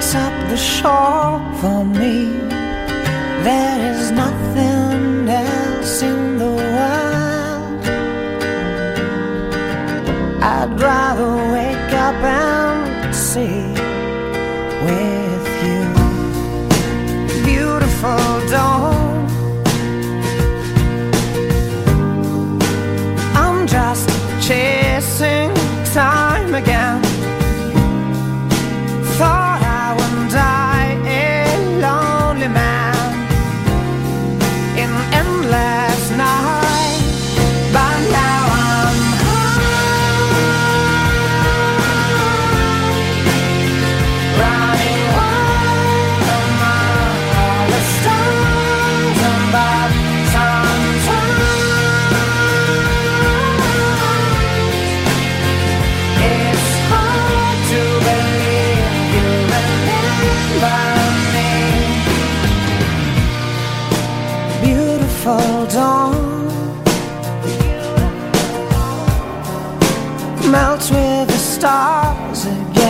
up the shore for me. There is nothing else in the world. I'd rather wake up and see with you. Beautiful dawn, I'm just chasing time again. Thought I would die a lonely man in endless night, but now I'm high, running wild among all the stars above. Sometimes it's hard to believe you remember me. Beautiful dawn melts with the stars again.